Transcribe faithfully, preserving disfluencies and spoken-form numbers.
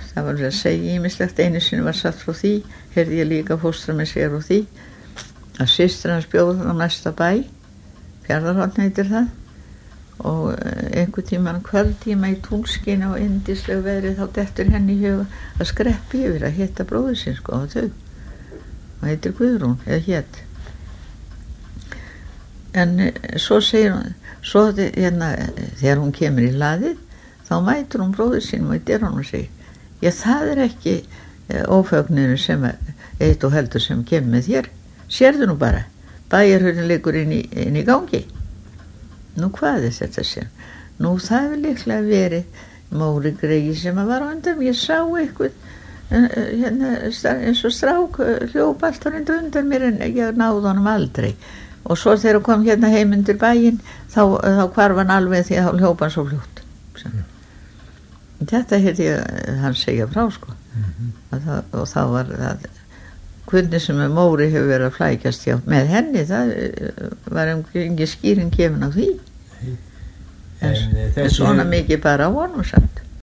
það var að segja ýmislegt. Einu sinni var satt frá því, heyrði ég líka fóstra með sér og því að systir hans bjóð á næsta bæ, Fjarðarhorn heitir það, og einhver tíman kvöldtíma í tunglskini og yndisleg veðrið, þá dettur henni í huga að skreppi yfir að hitta bróður sinn, sko, og þau og heitir Guðrún, eða hét. En svo segir hún, svo hérna, þegar hún kemur í hlaðið, þá mætur hún bróður sínum og í dyrunum og segir, já, það er ekki ófögninu sem eitt og heldur sem kemur með þér, sérðu nú bara, bæjarhurðin liggur inn í, inn í gangi. Nú hvað er þetta sem? Nú það hefur líklega verið Móri Gregi sem var á undan, ég sá eitthvað hérna, eins og strák hljóp alltaf undan mér en ég náði honum aldrei. Og svo þegar kom hérna heim undir bæinn, þá, þá hvarf hann alveg því að hann hljóp hann svo fljótt. Mm. Þetta hefði hann segja frá, sko. Mm-hmm. það, og þá var það hvernig sem Móri hefur verið að flækjast hjá með henni, það var engin skýring gefin á því. En, en, en svona mikið bara á honum samt.